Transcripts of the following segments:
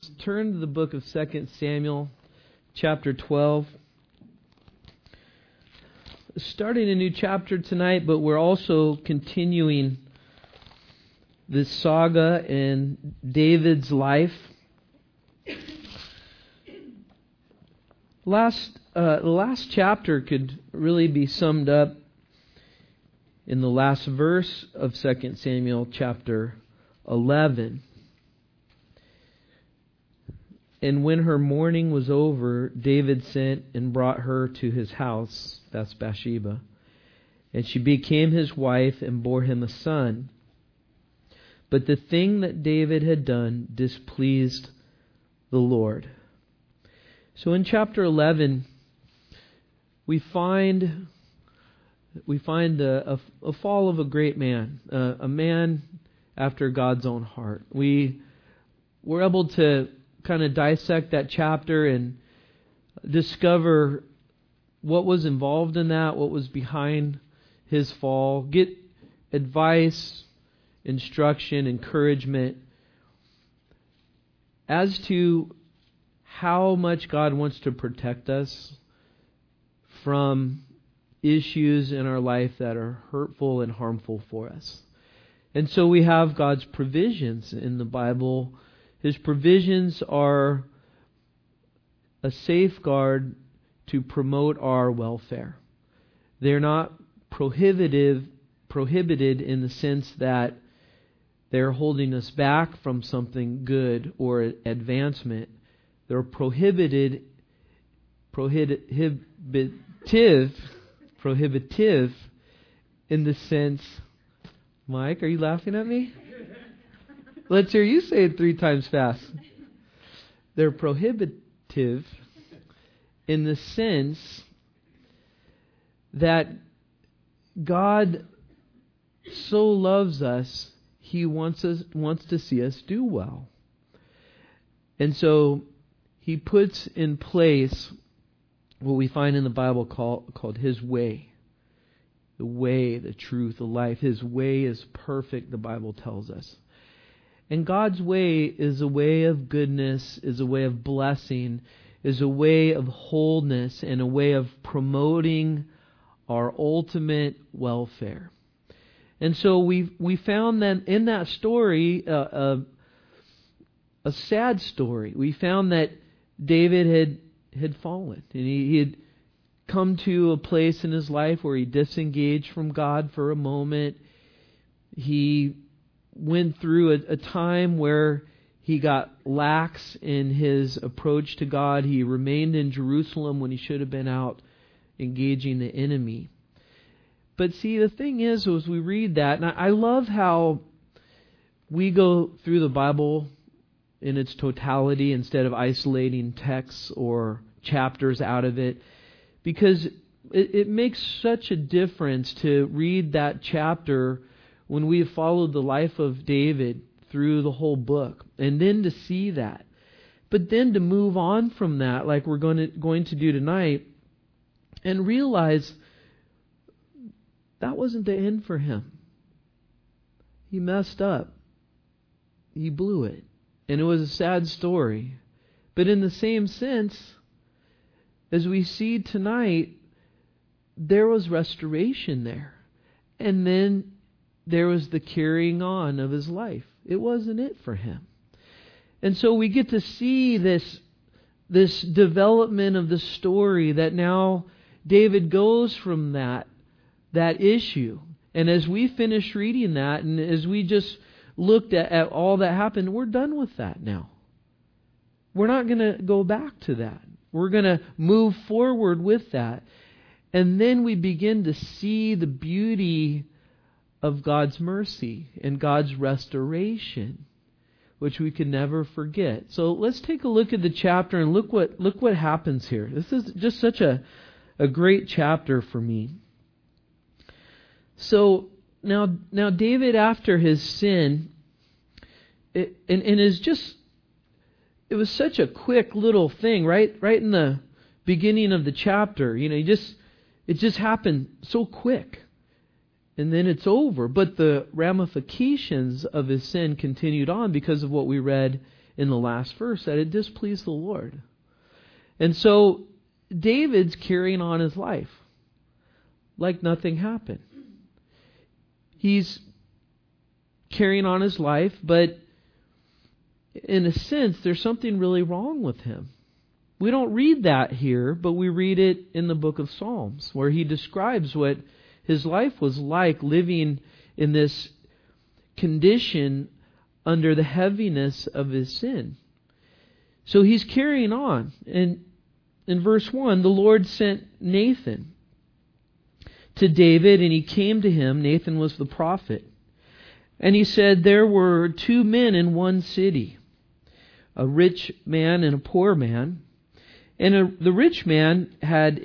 Turn to the book of 2 Samuel, chapter 12. Starting a new chapter tonight, but we're also continuing this saga in David's life. The last chapter could really be summed up in the last verse of 2 Samuel chapter 11. And when her mourning was over, David sent and brought her to his house, that's Bathsheba, and she became his wife and bore him a son. But the thing that David had done displeased the Lord. So in chapter 11, we find a fall of a great man, a man after God's own heart. We were able to kind of dissect that chapter and discover what was involved in that, what was behind his fall, get advice, instruction, encouragement as to how much God wants to protect us from issues in our life that are hurtful and harmful for us. And so we have God's provisions in the Bible. His provisions are a safeguard to promote our welfare. They're not prohibited in the sense that they're holding us back from something good or advancement. They're prohibitive in the sense... Mike, are you laughing at me? Let's hear you say it 3 times fast. They're prohibitive in the sense that God so loves us, He wants to see us do well. And so He puts in place what we find in the Bible called His way. The way, the truth, the life. His way is perfect, the Bible tells us. And God's way is a way of goodness, is a way of blessing, is a way of wholeness, and a way of promoting our ultimate welfare. And so we found that in that story, a sad story. We found that David had fallen, and he had come to a place in his life where he disengaged from God for a moment. He went through a time where he got lax in his approach to God. He remained in Jerusalem when he should have been out engaging the enemy. But see, the thing is, as we read that, and I love how we go through the Bible in its totality instead of isolating texts or chapters out of it, because it makes such a difference to read that chapter when we have followed the life of David through the whole book, and then to see that. But then to move on from that, like we're going to do tonight, and realize that wasn't the end for him. He messed up. He blew it. And it was a sad story. But in the same sense, as we see tonight, there was restoration there. And then there was the carrying on of his life. It wasn't it for him. And so we get to see this development of the story that now David goes from that issue. And as we finish reading that, and as we just looked at all that happened, we're done with that now. We're not going to go back to that. We're going to move forward with that. And then we begin to see the beauty of God's mercy and God's restoration, which we can never forget. So let's take a look at the chapter and look what happens here. This is just such a great chapter for me. So now David, after his sin, it was such a quick little thing, right in the beginning of the chapter. It just happened so quick. And then it's over. But the ramifications of his sin continued on because of what we read in the last verse that it displeased the Lord. And so David's carrying on his life like nothing happened. He's carrying on his life, but in a sense, there's something really wrong with him. We don't read that here, but we read it in the book of Psalms, where he describes what his life was like living in this condition under the heaviness of his sin. So he's carrying on. And in verse 1, the Lord sent Nathan to David, and he came to him. Nathan was the prophet. And he said, there were two men in one city, a rich man and a poor man. And the rich man had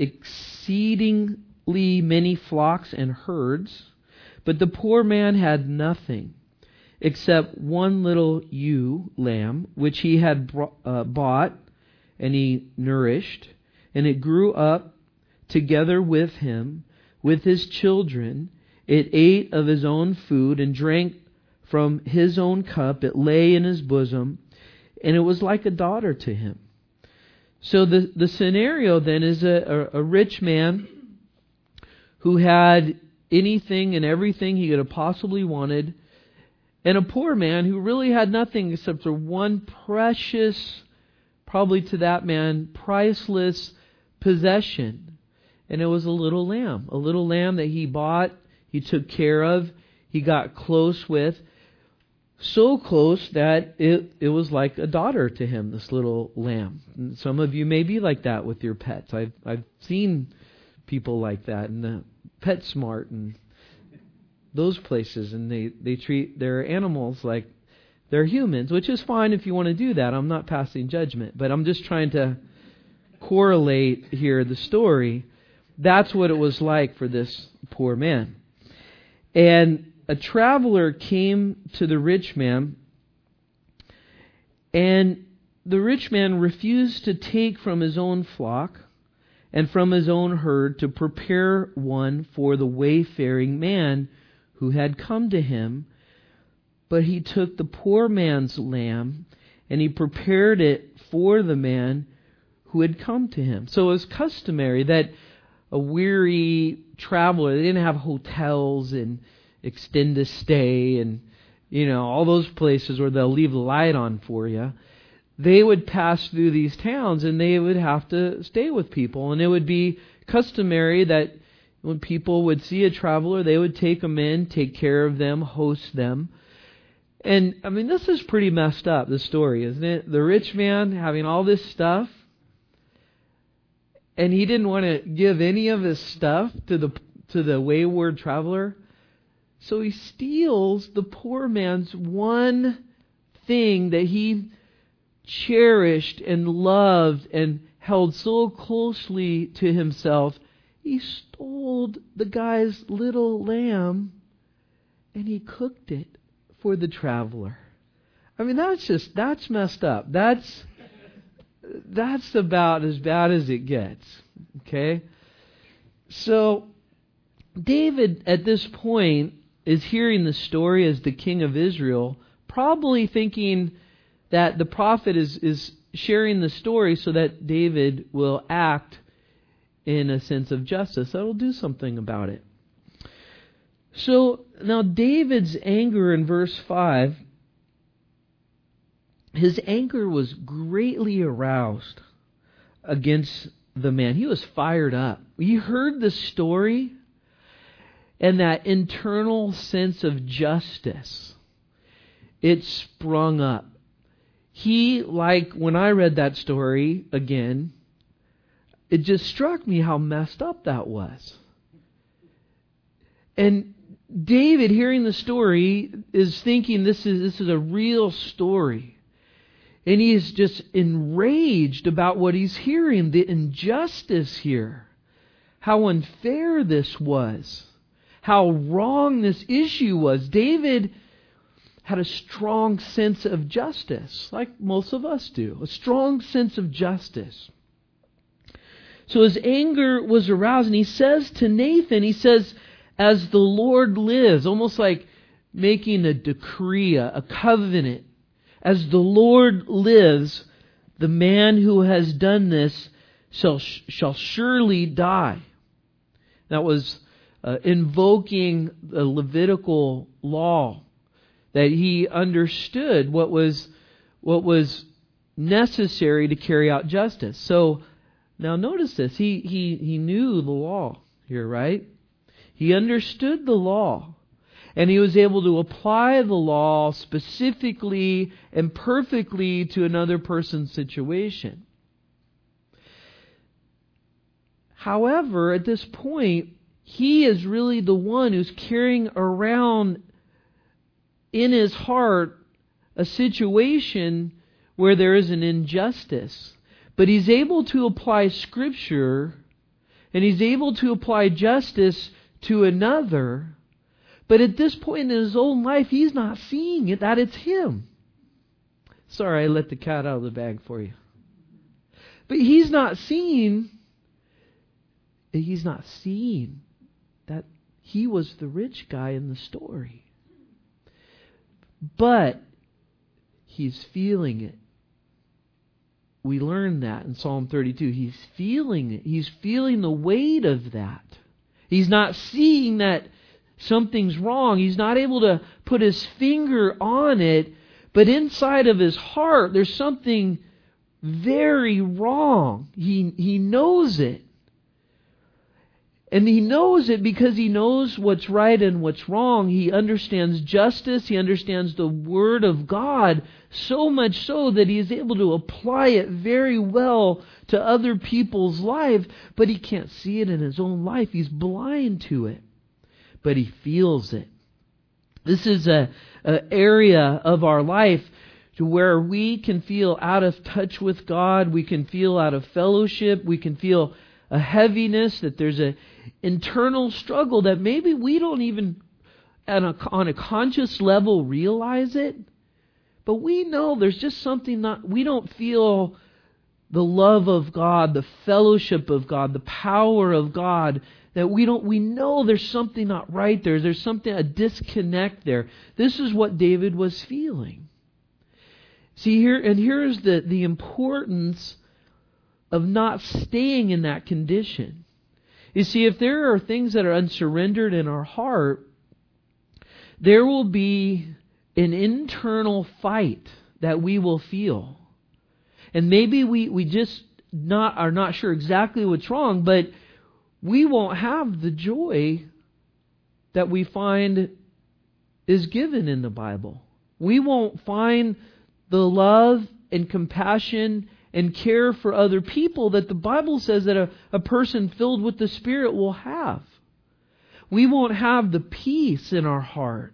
exceedingly many flocks and herds, but the poor man had nothing except one little ewe lamb, which he had bought and he nourished, and it grew up together with him, with his children. It ate of his own food and drank from his own cup. It lay in his bosom, and it was like a daughter to him. So the scenario then is a rich man who had anything and everything he could have possibly wanted, and a poor man who really had nothing except for one precious, probably to that man, priceless possession. And it was a little lamb that he bought, he took care of, he got close with. So close that it was like a daughter to him, this little lamb. And some of you may be like that with your pets. I've seen people like that in PetSmart and those places, and they treat their animals like they're humans, which is fine if you want to do that. I'm not passing judgment, but I'm just trying to correlate here the story. That's what it was like for this poor man. And a traveler came to the rich man, and the rich man refused to take from his own flock and from his own herd to prepare one for the wayfaring man who had come to him. But he took the poor man's lamb, and he prepared it for the man who had come to him. So it was customary that a weary traveler, they didn't have hotels and extended stay and, all those places where they'll leave the light on for you. They would pass through these towns, and they would have to stay with people. And it would be customary that when people would see a traveler, they would take them in, take care of them, host them. And, this is pretty messed up, this story, isn't it? The rich man having all this stuff, and he didn't want to give any of his stuff to the wayward traveler. So he steals the poor man's one thing that he cherished and loved and held so closely to himself. He stole the guy's little lamb and he cooked it for the traveler. That's messed up. That's about as bad as it gets. Okay? So David at this point is hearing the story as the king of Israel, probably thinking that the prophet is sharing the story so that David will act in a sense of justice. That will do something about it. So now David's anger in verse 5, his anger was greatly aroused against the man. He was fired up. He heard the story, and that internal sense of justice, it sprung up. He, like when I read that story again, it just struck me how messed up that was. And David, hearing the story, is thinking this is a real story. And he is just enraged about what he's hearing, the injustice here. How unfair this was. How wrong this issue was. David had a strong sense of justice, like most of us do. A strong sense of justice. So his anger was aroused, and he says to Nathan, he says, as the Lord lives, almost like making a decree, a covenant. As the Lord lives, the man who has done this shall surely die. That was invoking the Levitical law, that he understood what was necessary to carry out justice. So now notice this. He knew the law here, right? He understood the law. And he was able to apply the law specifically and perfectly to another person's situation. However, at this point, he is really the one who's carrying around in his heart a situation where there is an injustice. But he's able to apply Scripture, and he's able to apply justice to another. But at this point in his own life, he's not seeing it, that it's him. Sorry, I let the cat out of the bag for you. But he's not seeing that he was the rich guy in the story. But he's feeling it. We learn that in Psalm 32. He's feeling it. He's feeling the weight of that. He's not seeing that something's wrong. He's not able to put his finger on it, but inside of his heart there's something very wrong. He knows it. And he knows it because he knows what's right and what's wrong. He understands justice. He understands the Word of God so much so that he is able to apply it very well to other people's life, but he can't see it in his own life. He's blind to it. But he feels it. This is an area of our life to where we can feel out of touch with God. We can feel out of fellowship. We can feel a heaviness, that there's an internal struggle that maybe we don't even on a conscious level realize it. But we know there's just something we don't feel the love of God, the fellowship of God, the power of God. That we know there's something not right there. There's something, a disconnect there. This is what David was feeling. See, here's the importance of not staying in that condition. You see, if there are things that are unsurrendered in our heart, there will be an internal fight that we will feel. And maybe we just are not sure exactly what's wrong, but we won't have the joy that we find is given in the Bible. We won't find the love and compassion and care for other people that the Bible says that a person filled with the Spirit will have. We won't have the peace in our heart.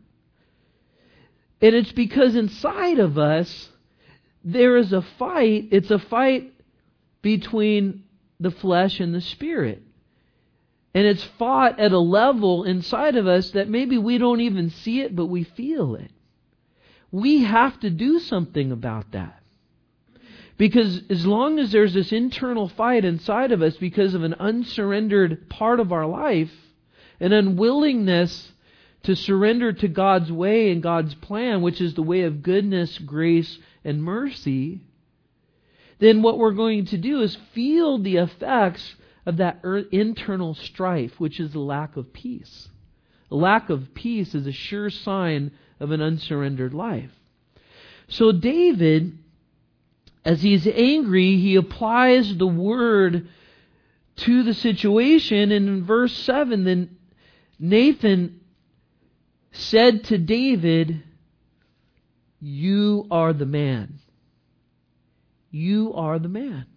And it's because inside of us there is a fight. It's a fight between the flesh and the Spirit. And it's fought at a level inside of us that maybe we don't even see it, but we feel it. We have to do something about that. Because as long as there's this internal fight inside of us because of an unsurrendered part of our life, an unwillingness to surrender to God's way and God's plan, which is the way of goodness, grace, and mercy, then what we're going to do is feel the effects of that internal strife, which is the lack of peace. A lack of peace is a sure sign of an unsurrendered life. So David, as he's angry, he applies the word to the situation. And in verse 7, then Nathan said to David, "You are the man. You are the man."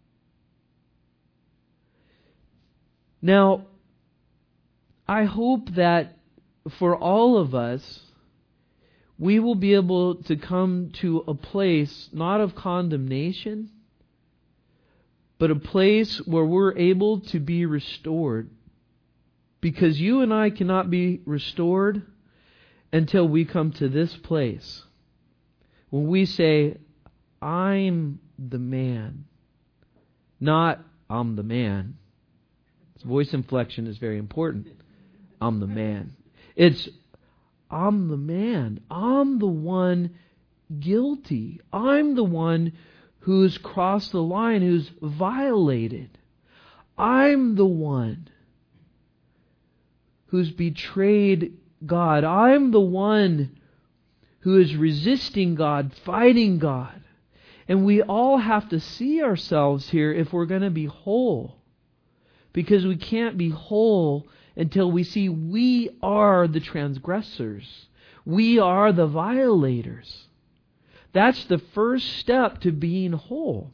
Now, I hope that for all of us, we will be able to come to a place not of condemnation, but a place where we're able to be restored. Because you and I cannot be restored until we come to this place. When we say, "I'm the man," not "I'm the man." Voice inflection is very important. I'm the man. It's I'm the man. I'm the one guilty. I'm the one who's crossed the line, who's violated. I'm the one who's betrayed God. I'm the one who is resisting God, fighting God. And we all have to see ourselves here if we're going to be whole. Because we can't be whole until we see we are the transgressors. We are the violators. That's the first step to being whole.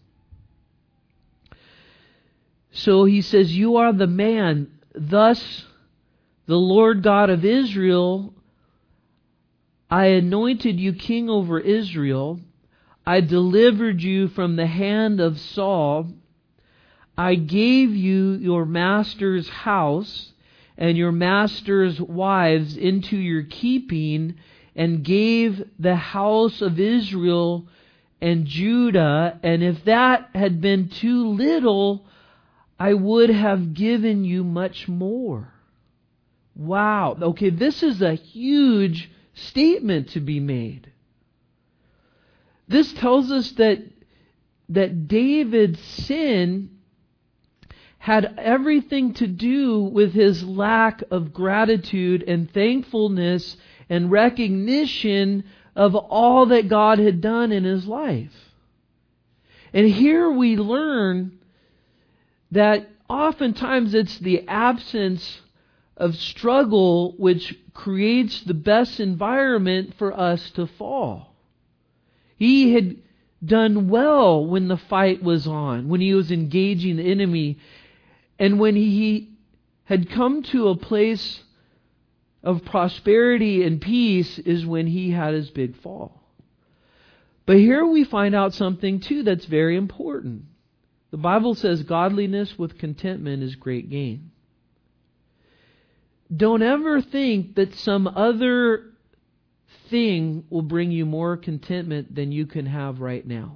So he says, you are the man. Thus, the Lord God of Israel, I anointed you king over Israel. I delivered you from the hand of Saul. I gave you your master's house and your master's wives into your keeping, and gave the house of Israel and Judah. And if that had been too little, I would have given you much more. Wow. Okay, this is a huge statement to be made. This tells us that David's sin had everything to do with his lack of gratitude and thankfulness and recognition of all that God had done in his life. And here we learn that oftentimes it's the absence of struggle which creates the best environment for us to fall. He had done well when the fight was on, when he was engaging the enemy, and when he had come to a place of prosperity and peace is when he had his big fall. But here we find out something too that's very important. The Bible says godliness with contentment is great gain. Don't ever think that some other thing will bring you more contentment than you can have right now.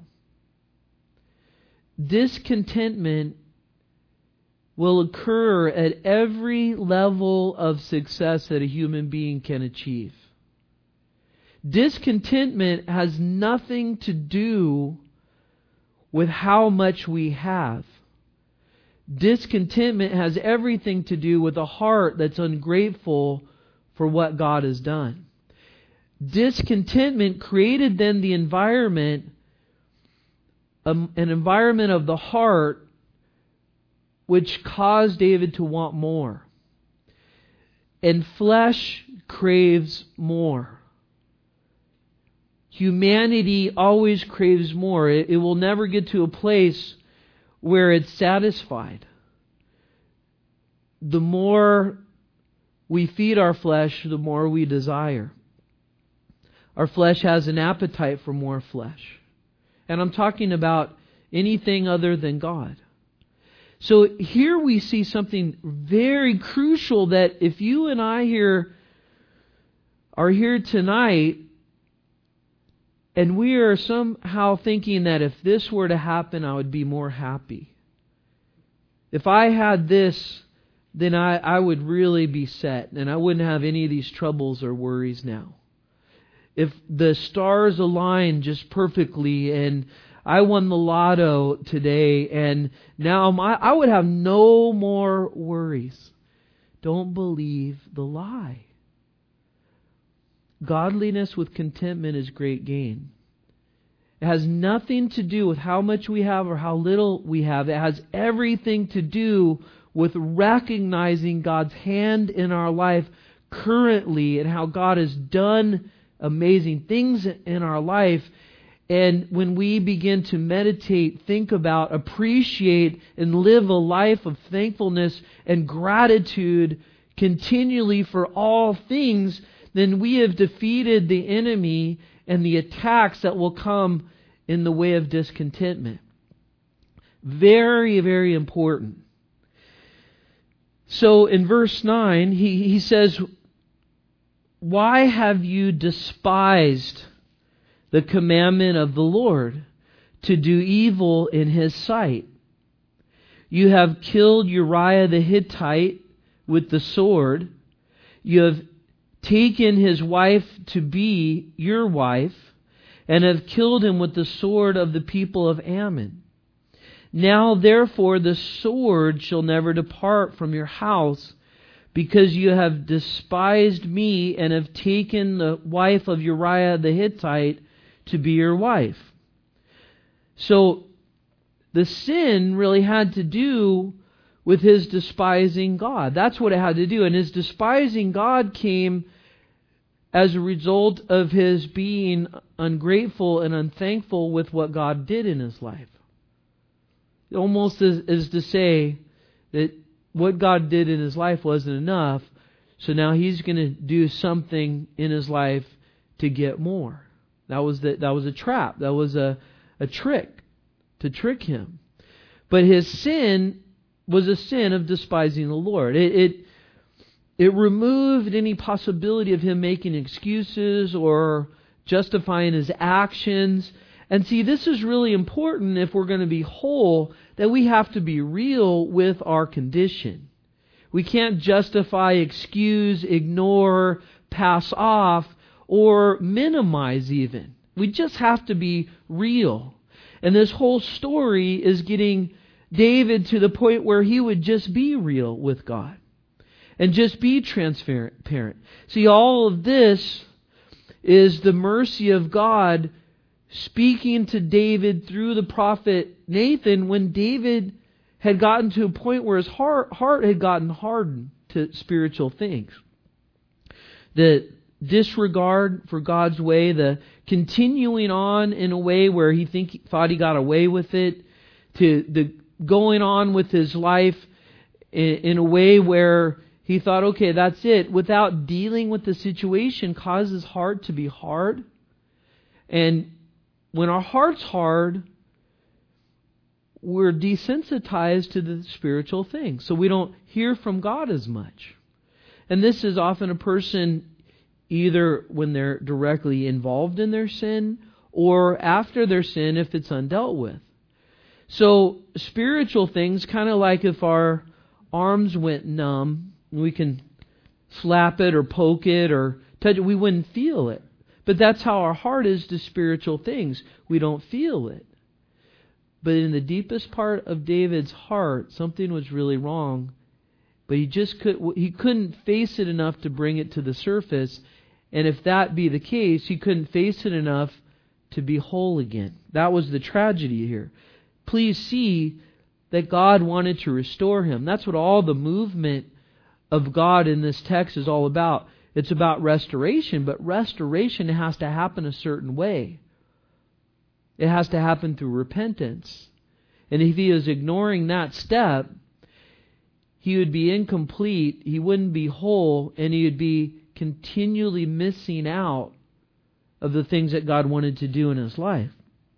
Discontentment will occur at every level of success that a human being can achieve. Discontentment has nothing to do with how much we have. Discontentment has everything to do with a heart that's ungrateful for what God has done. Discontentment created then the environment, an environment of the heart, which caused David to want more. And flesh craves more. Humanity always craves more. It will never get to a place where it's satisfied. The more we feed our flesh, the more we desire. Our flesh has an appetite for more flesh. And I'm talking about anything other than God. So here we see something very crucial, that if you and I are here tonight and we are somehow thinking that if this were to happen, I would be more happy. If I had this, then I would really be set and I wouldn't have any of these troubles or worries now. If the stars aligned just perfectly and I won the lotto today and now I would have no more worries. Don't believe the lie. Godliness with contentment is great gain. It has nothing to do with how much we have or how little we have. It has everything to do with recognizing God's hand in our life currently and how God has done amazing things in our life. And when we begin to meditate, think about, appreciate, and live a life of thankfulness and gratitude continually for all things, then we have defeated the enemy and the attacks that will come in the way of discontentment. Very, very important. So in verse 9, he says, "Why have you despised the commandment of the Lord, to do evil in His sight? You have killed Uriah the Hittite with the sword. You have taken his wife to be your wife, and have killed him with the sword of the people of Ammon. Now therefore the sword shall never depart from your house, because you have despised me and have taken the wife of Uriah the Hittite to be your wife. So the sin really had to do with his despising God. That's what it had to do. And his despising God came as a result of his being ungrateful and unthankful with what God did in his life. Almost as to say that what God did in his life wasn't enough, so now he's going to do something in his life to get more. That was a trap. That was a trick to trick him. But his sin was a sin of despising the Lord. It removed any possibility of him making excuses or justifying his actions. And see, this is really important if we're going to be whole, that we have to be real with our condition. We can't justify, excuse, ignore, pass off, or minimize even. We just have to be real. And this whole story is getting David to the point where he would just be real with God and just be transparent. See, all of this is the mercy of God speaking to David through the prophet Nathan when David had gotten to a point where his heart had gotten hardened to spiritual things. The disregard for God's way, the continuing on in a way where he thought he got away with it, to the going on with his life in a way where he thought, okay, that's it, without dealing with the situation, caused his heart to be hard. And when our heart's hard, we're desensitized to the spiritual things. So we don't hear from God as much. And this is often a person either when they're directly involved in their sin or after their sin if it's undealt with. So spiritual things, kind of like if our arms went numb, we can slap it or poke it or touch it, we wouldn't feel it. But that's how our heart is to spiritual things. We don't feel it. But in the deepest part of David's heart, something was really wrong. But he couldn't face it enough to bring it to the surface. And if that be the case, he couldn't face it enough to be whole again. That was the tragedy here. Please see that God wanted to restore him. That's what all the movement of God in this text is all about. It's about restoration, but restoration has to happen a certain way. It has to happen through repentance. And if he is ignoring that step, he would be incomplete, he wouldn't be whole, and he would be continually missing out of the things that God wanted to do in his life.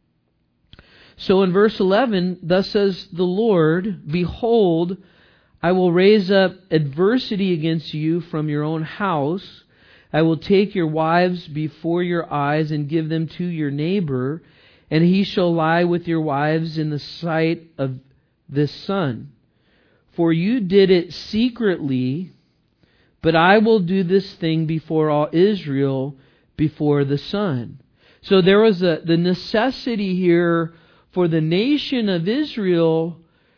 So in verse 11, thus says the Lord, behold, I will raise up adversity against you from your own house. I will take your wives before your eyes and give them to your neighbor, and he shall lie with your wives in the sight of this sun. For you did it secretly, but I will do this thing before all Israel, before the sun. So there was the necessity here for the nation of Israel,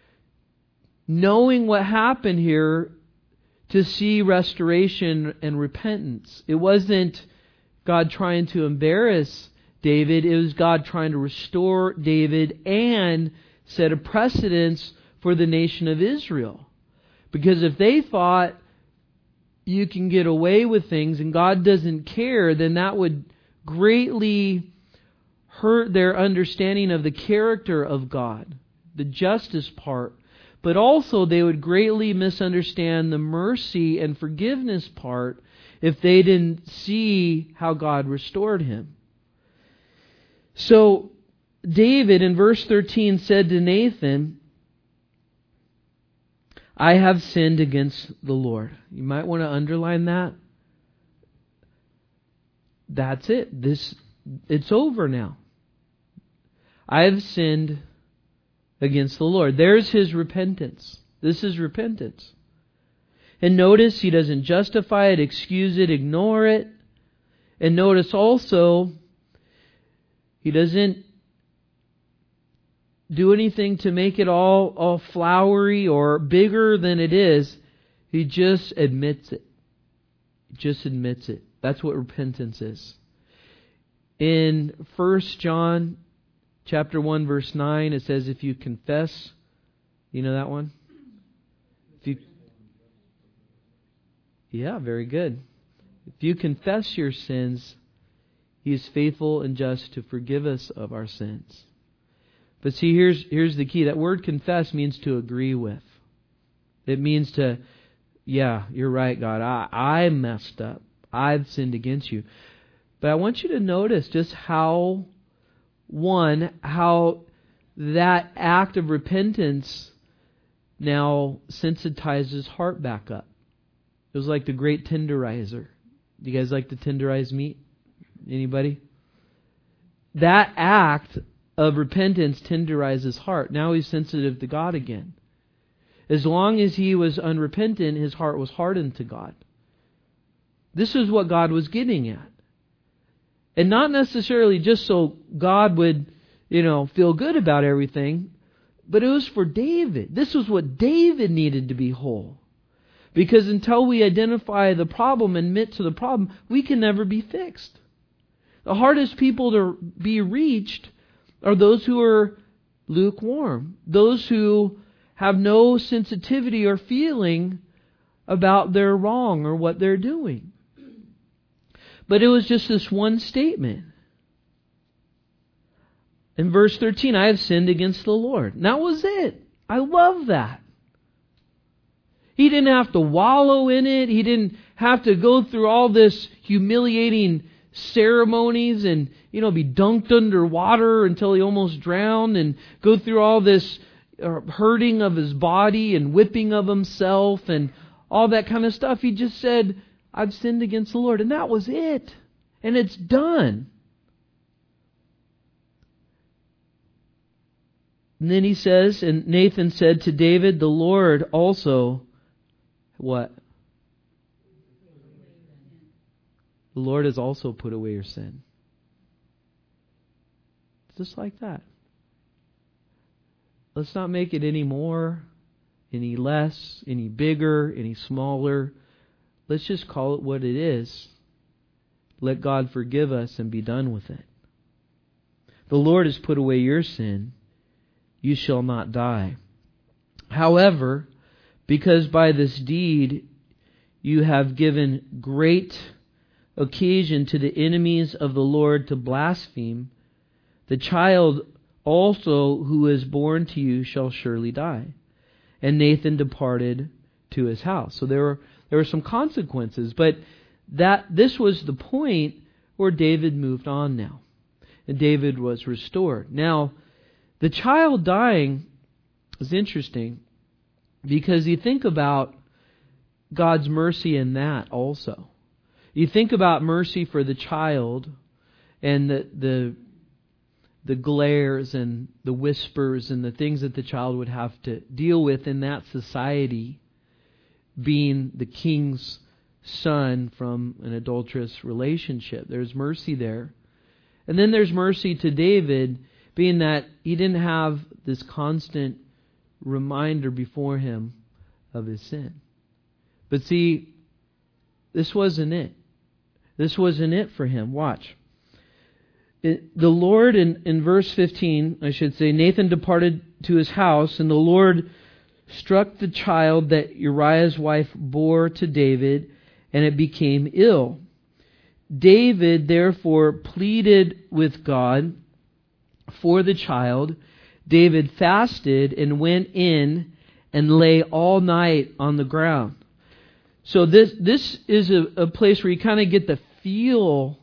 knowing what happened here, to see restoration and repentance. It wasn't God trying to embarrass David. It was God trying to restore David and set a precedence for the nation of Israel. Because if they thought you can get away with things and God doesn't care, then that would greatly hurt their understanding of the character of God, the justice part. But also they would greatly misunderstand the mercy and forgiveness part if they didn't see how God restored him. So David in verse 13 said to Nathan, I have sinned against the Lord. You might want to underline that. That's it. It's over now. I have sinned against the Lord. There's his repentance. This is repentance. And notice he doesn't justify it, excuse it, ignore it. And notice also He doesn't do anything to make it all flowery or bigger than it is. He just admits it. He just admits it. That's what repentance is. In 1 John chapter 1 verse 9, it says, if you confess, you know that one? Yeah, very good. If you confess your sins, He is faithful and just to forgive us of our sins. But see, here's the key. That word confess means to agree with. It means to, yeah, you're right, God. I messed up. I've sinned against you. But I want you to notice just how that act of repentance now sensitizes his heart back up. It was like the great tenderizer. Do you guys like to tenderize meat? Anybody? That act of repentance tenderizes his heart. Now he's sensitive to God again. As long as he was unrepentant, his heart was hardened to God. This is what God was getting at. And not necessarily just so God would, feel good about everything, but it was for David. This was what David needed to be whole. Because until we identify the problem and admit to the problem, we can never be fixed. The hardest people to be reached are those who are lukewarm. Those who have no sensitivity or feeling about their wrong or what they're doing. But it was just this one statement. In verse 13, I have sinned against the Lord. And that was it. I love that. He didn't have to wallow in it. He didn't have to go through all this humiliating ceremonies and, be dunked under water until he almost drowned and go through all this hurting of his body and whipping of himself and all that kind of stuff. He just said, I've sinned against the Lord. And that was it. And it's done. And then he says, and Nathan said to David, the Lord also, what? The Lord has also put away your sin. Just like that. Let's not make it any more, any less, any bigger, any smaller. Let's just call it what it is. Let God forgive us and be done with it. The Lord has put away your sin. You shall not die. However, because by this deed you have given great occasion to the enemies of the Lord to blaspheme, the child also who is born to you shall surely die. And Nathan departed to his house. So there were some consequences, but this was the point where David moved on now. And David was restored. Now, the child dying is interesting because you think about God's mercy in that also. You think about mercy for the child and the glares and the whispers and the things that the child would have to deal with in that society, being the king's son from an adulterous relationship. There's mercy there. And then there's mercy to David, being that he didn't have this constant reminder before him of his sin. But see, this wasn't it. This wasn't it for him. Watch. The Lord, in verse 15, I should say, Nathan departed to his house, and the Lord struck the child that Uriah's wife bore to David, and it became ill. David therefore pleaded with God for the child. David fasted and went in and lay all night on the ground. So this is a place where you kind of get the feel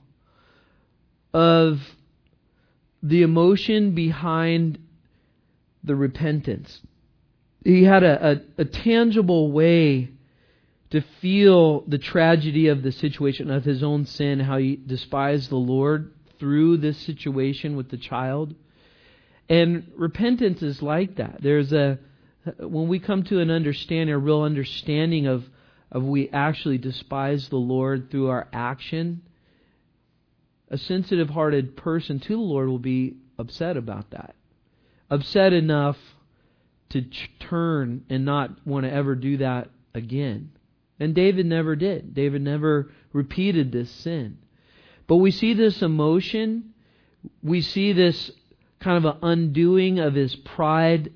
of the emotion behind the repentance. He had a tangible way to feel the tragedy of the situation of his own sin, how he despised the Lord through this situation with the child. And repentance is like that. When we come to a real understanding of we actually despise the Lord through our action, a sensitive-hearted person to the Lord will be upset about that. Upset enough to turn and not want to ever do that again. And David never did. David never repeated this sin. But we see this emotion. We see this kind of an undoing of his pride,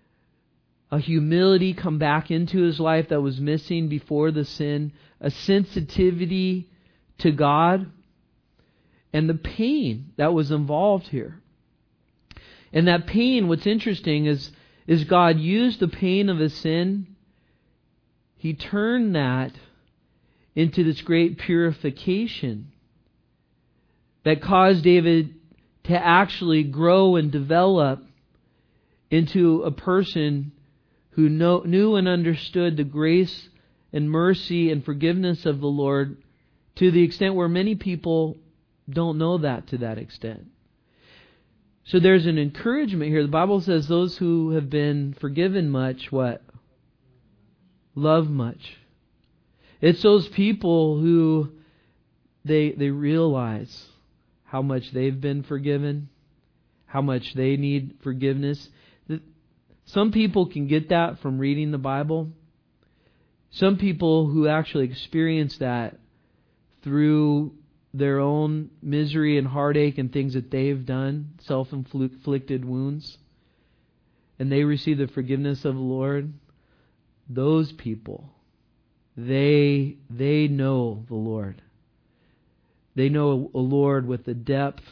a humility come back into his life that was missing before the sin, a sensitivity to God, and the pain that was involved here. And that pain, what's interesting is God used the pain of his sin. He turned that into this great purification that caused David to actually grow and develop into a person who knew and understood the grace and mercy and forgiveness of the Lord to the extent where many people don't know that to that extent. So there's an encouragement here. The Bible says those who have been forgiven much, what? Love much. It's those people who they realize how much they've been forgiven, how much they need forgiveness. Some people can get that from reading the Bible. Some people who actually experience that through their own misery and heartache and things that they've done, self-inflicted wounds, and they receive the forgiveness of the Lord, those people, they know the Lord. They know a Lord with the depth,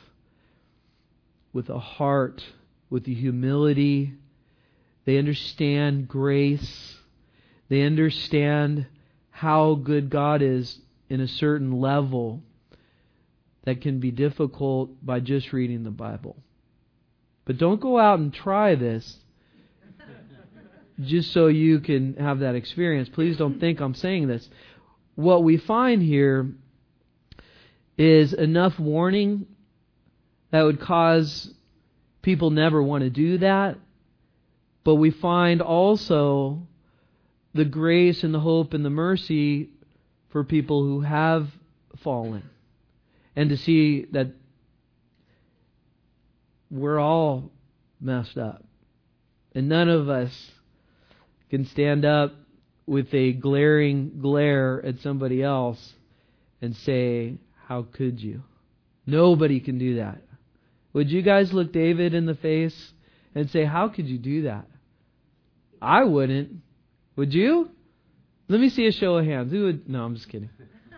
with a heart, with the humility. They understand grace. They understand how good God is in a certain level that can be difficult by just reading the Bible. But don't go out and try this just so you can have that experience. Please don't think I'm saying this. What we find here is enough warning that would cause people never want to do that. But we find also the grace and the hope and the mercy for people who have fallen. And to see that we're all messed up. And none of us can stand up with a glaring glare at somebody else and say, how could you? Nobody can do that. Would you guys look David in the face and say, how could you do that? I wouldn't. Would you? Let me see a show of hands. Who would? No, I'm just kidding.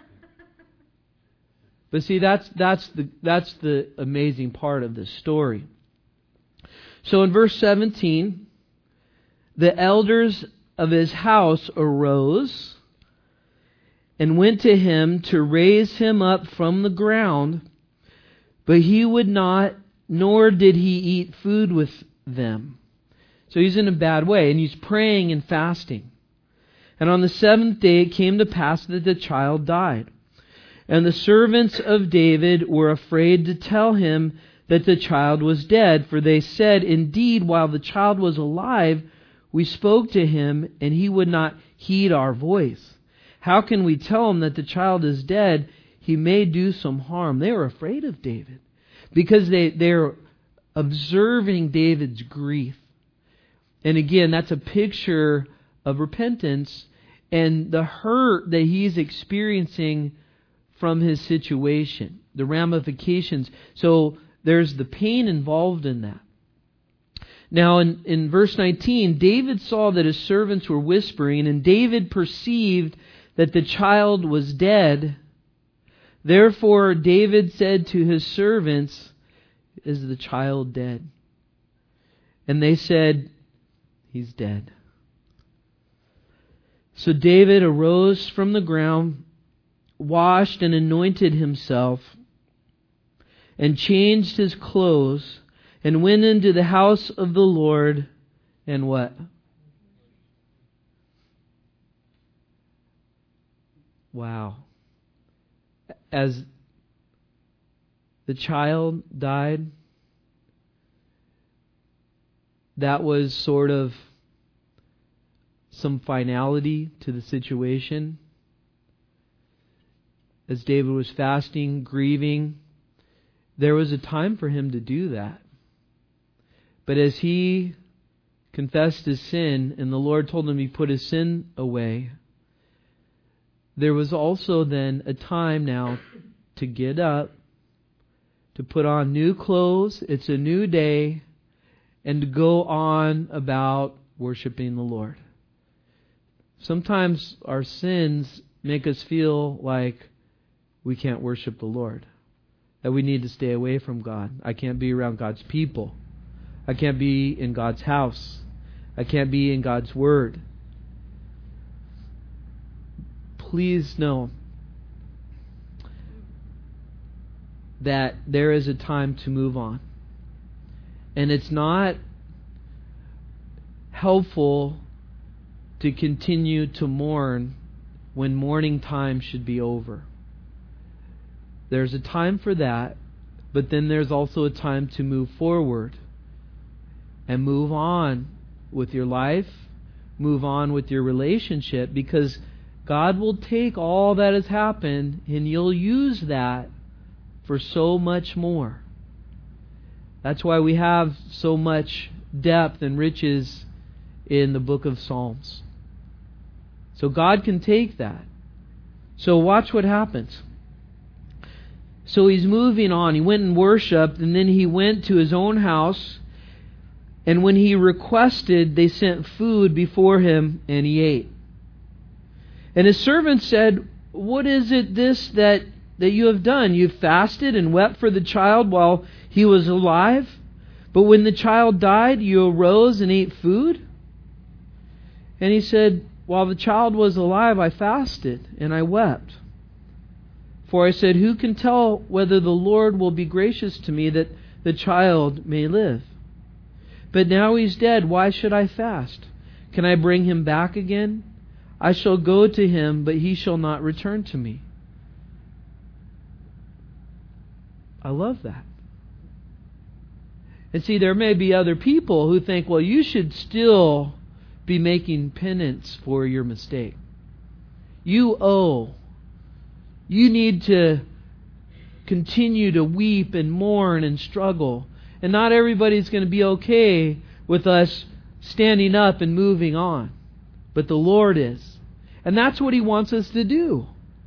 But see, that's the amazing part of this story. So in verse 17, the elders of his house arose and went to him to raise him up from the ground, but he would not, nor did he eat food with them. So he's in a bad way, and he's praying and fasting. And on the seventh day it came to pass that the child died. And the servants of David were afraid to tell him that the child was dead, for they said, indeed, while the child was alive, we spoke to him, and he would not heed our voice. How can we tell him that the child is dead? He may do some harm. They were afraid of David because they're observing David's grief. And again, that's a picture of repentance and the hurt that he's experiencing from his situation, the ramifications. So there's the pain involved in that. Now in verse 19, David saw that his servants were whispering, and David perceived that the child was dead. Therefore David said to his servants, is the child dead? And they said, he's dead. So David arose from the ground, washed and anointed himself, and changed his clothes, and went into the house of the Lord, and what? Wow. As the child died, that was sort of some finality to the situation. As David was fasting, grieving, there was a time for him to do that. But as he confessed his sin and the Lord told him he put his sin away, there was also then a time now to get up, to put on new clothes, it's a new day, and to go on about worshiping the Lord. Sometimes our sins make us feel like we can't worship the Lord, that we need to stay away from God. I can't be around God's people. I can't be in God's house. I can't be in God's Word. Please know that there is a time to move on. And it's not helpful to continue to mourn when mourning time should be over. There's a time for that, but then there's also a time to move forward and move on with your life, move on with your relationship, because God will take all that has happened and you'll use that for so much more. That's why we have so much depth and riches in the book of Psalms. So God can take that. So watch what happens. So he's moving on. He went and worshipped, and then he went to his own house. And when he requested, they sent food before him, and he ate. And his servants said, "What is it that you have done? You've fasted and wept for the child while he was alive, but when the child died, you arose and ate food?" And he said, "While the child was alive, I fasted and I wept. For I said, who can tell whether the Lord will be gracious to me that the child may live? But now he's dead. Why should I fast? Can I bring him back again? I shall go to him, but he shall not return to me." I love that. And see, there may be other people who think, well, you should still be making penance for your mistake. You owe. You need to continue to weep and mourn and struggle. And not everybody's going to be okay with us standing up and moving on. But the Lord is. And that's what He wants us to do.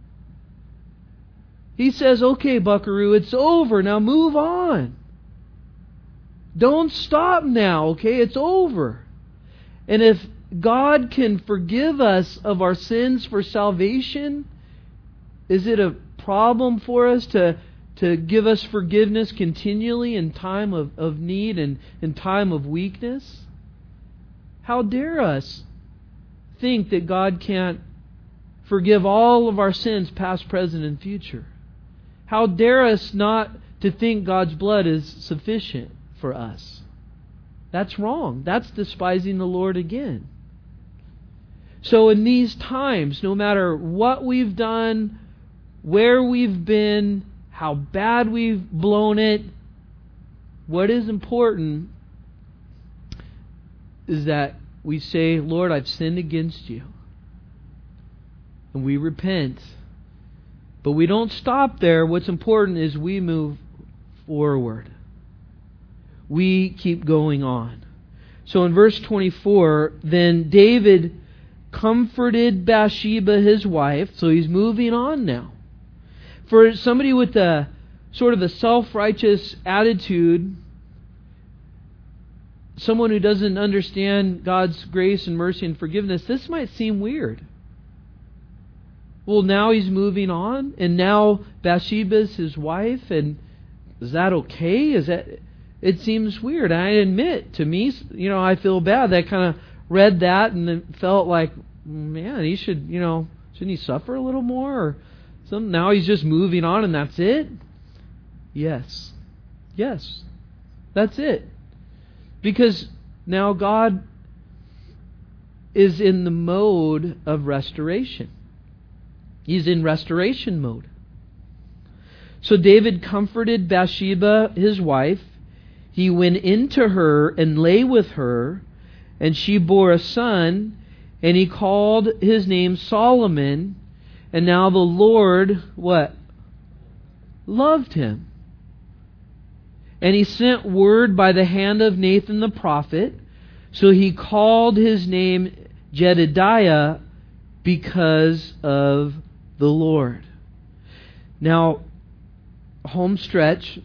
He says, okay, buckaroo, it's over. Now move on. Don't stop now, okay? It's over. And if God can forgive us of our sins for salvation, is it a problem for us to give us forgiveness continually in time of need and in time of weakness? How dare us think that God can't forgive all of our sins, past, present, and future? How dare us not to think God's blood is sufficient for us? That's wrong. That's despising the Lord again. So in these times, no matter what we've done, where we've been, how bad we've blown it, what is important is that we say, Lord, I've sinned against you. And we repent. But we don't stop there. What's important is we move forward. We keep going on. So in verse 24, then David comforted Bathsheba, his wife. So he's moving on now. For somebody with a sort of a self-righteous attitude, someone who doesn't understand God's grace and mercy and forgiveness, this might seem weird. Well, now he's moving on, and now Bathsheba's his wife, and is that okay? It seems weird. I admit, to me, I feel bad. I kind of read that and then felt like, man, he should, shouldn't he suffer a little more? Or something? Now he's just moving on and that's it? Yes. Yes. That's it. Because now God is in the mode of restoration. He's in restoration mode. So David comforted Bathsheba, his wife. He went into her and lay with her, and she bore a son, and he called his name Solomon. And now the Lord, what? Loved him. And he sent word by the hand of Nathan the prophet. So he called his name Jedediah because of the Lord. Now, home stretch.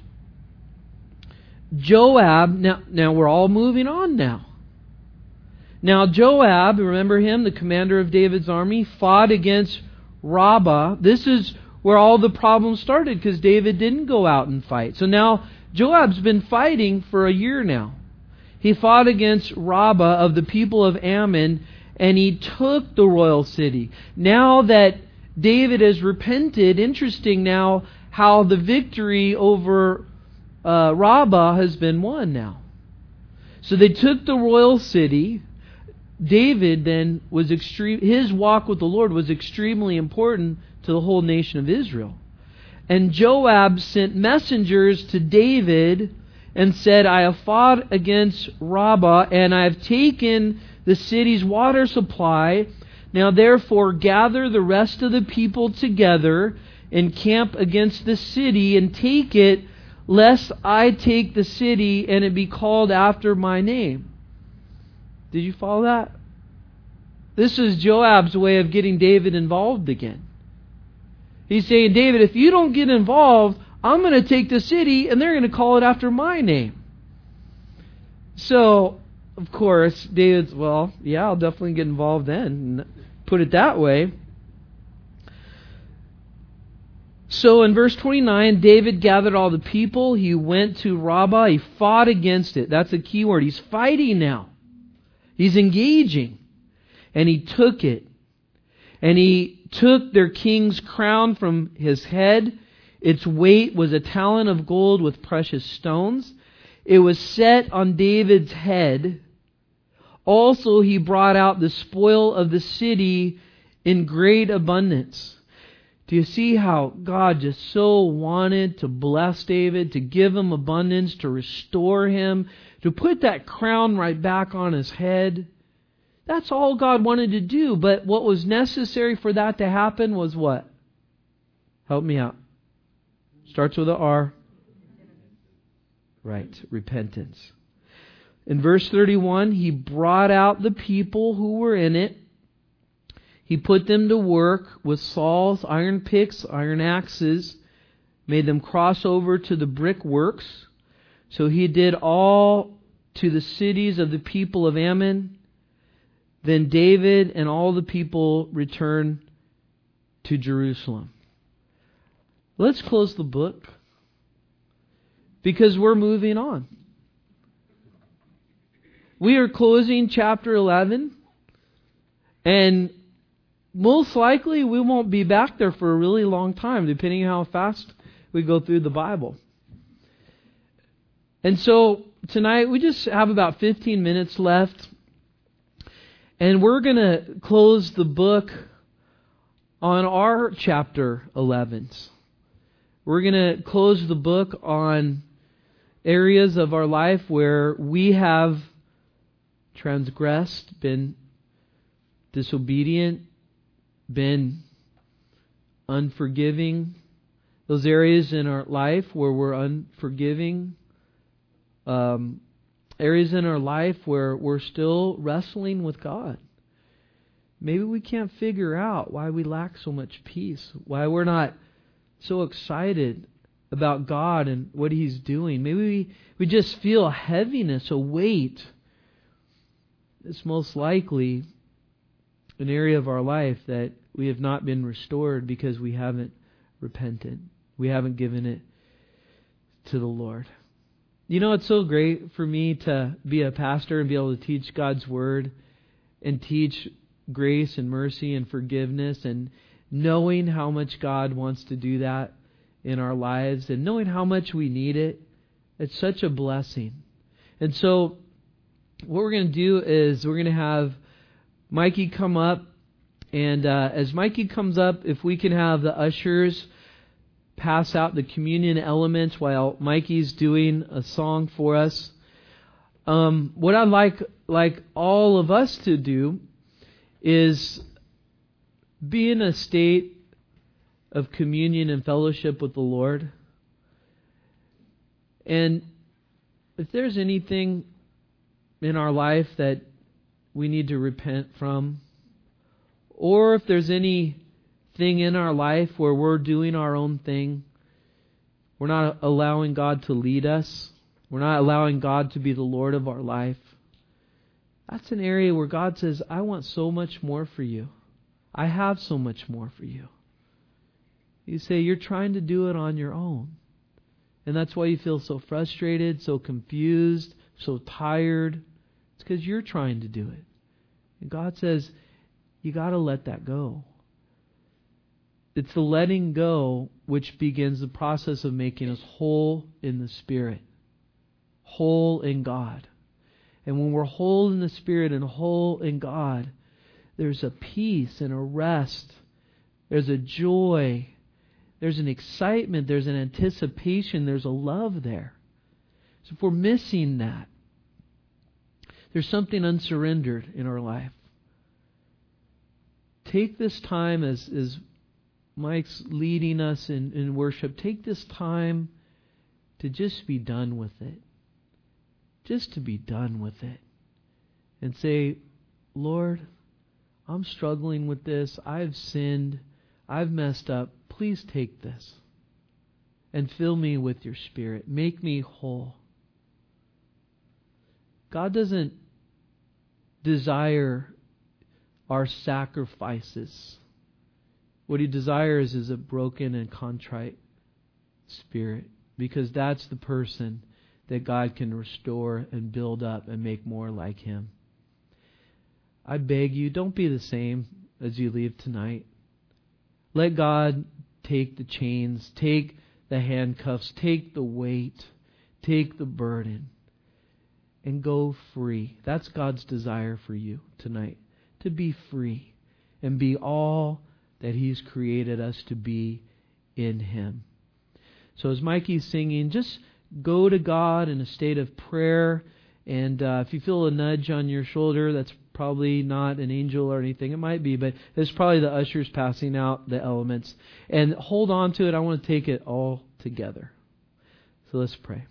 Joab, now we're all moving on now. Now Joab, remember him, the commander of David's army, fought against Rabbah. This is where all the problems started because David didn't go out and fight. So now Joab's been fighting for a year now. He fought against Rabbah of the people of Ammon, and he took the royal city. Now that David has repented, interesting now how the victory over Rabbah has been won now. So they took the royal city. David then was his walk with the Lord was extremely important to the whole nation of Israel. And Joab sent messengers to David and said, I have fought against Rabbah, and I have taken the city's water supply. Now therefore gather the rest of the people together and camp against the city and take it, lest I take the city and it be called after my name. Did you follow that? This is Joab's way of getting David involved again. He's saying, David, if you don't get involved, I'm going to take the city and they're going to call it after my name. So, of course, David's, well, yeah, I'll definitely get involved then. Put it that way. So in verse 29, David gathered all the people. He went to Rabbah. He fought against it. That's a key word. He's fighting now. He's engaging. And he took it. And he took their king's crown from his head. Its weight was a talent of gold with precious stones. It was set on David's head. Also he brought out the spoil of the city in great abundance. Do you see how God just so wanted to bless David, to give him abundance, to restore him, to put that crown right back on his head? That's all God wanted to do. But what was necessary for that to happen was what? Help me out. Starts with an R. Right, repentance. In verse 31, he brought out the people who were in it. He put them to work with saws, iron picks, iron axes, made them cross over to the brickworks. So he did all to the cities of the people of Ammon. Then David and all the people returned to Jerusalem. Let's close the book because we're moving on. We are closing chapter 11, and most likely we won't be back there for a really long time, depending on how fast we go through the Bible. And so tonight we just have about 15 minutes left, and we're going to close the book on our chapter 11s. We're going to close the book on areas of our life where we have transgressed, been disobedient, been unforgiving. Those areas in our life where we're unforgiving. Areas in our life where we're still wrestling with God. Maybe we can't figure out why we lack so much peace. Why we're not so excited about God and what He's doing. Maybe we just feel a heaviness, a weight. It's most likely an area of our life that we have not been restored because we haven't repented. We haven't given it to the Lord. You know, it's so great for me to be a pastor and be able to teach God's Word and teach grace and mercy and forgiveness, and knowing how much God wants to do that in our lives and knowing how much we need it. It's such a blessing. And so what we're going to do is we're going to have Mikey come up, and as Mikey comes up, if we can have the ushers pass out the communion elements while Mikey's doing a song for us. What I'd like all of us to do is be in a state of communion and fellowship with the Lord. And if there's anything in our life that we need to repent from, or if there's anything in our life where we're doing our own thing, we're not allowing God to lead us, we're not allowing God to be the Lord of our life, that's an area where God says, I want so much more for you. I have so much more for you. You say, you're trying to do it on your own. And that's why you feel so frustrated, so confused, so tired. It's because you're trying to do it. And God says, you got to let that go. It's the letting go which begins the process of making us whole in the Spirit. Whole in God. And when we're whole in the Spirit and whole in God, there's a peace and a rest. There's a joy. There's an excitement. There's an anticipation. There's a love there. So if we're missing that, there's something unsurrendered in our life. Take this time as Mike's leading us in worship. Take this time to just be done with it. Just to be done with it. And say, Lord, I'm struggling with this. I've sinned. I've messed up. Please take this and fill me with your Spirit. Make me whole. God doesn't desire our sacrifices. What He desires is a broken and contrite spirit, because that's the person that God can restore and build up and make more like Him. I beg you, don't be the same as you leave tonight. Let God take the chains, take the handcuffs, take the weight, take the burden, and go free. That's God's desire for you tonight, to be free and be all that He's created us to be in Him. So as Mikey's singing, just go to God in a state of prayer. And if you feel a nudge on your shoulder, that's probably not an angel or anything. It might be, but it's probably the ushers passing out the elements. And hold on to it. I want to take it all together. So let's pray.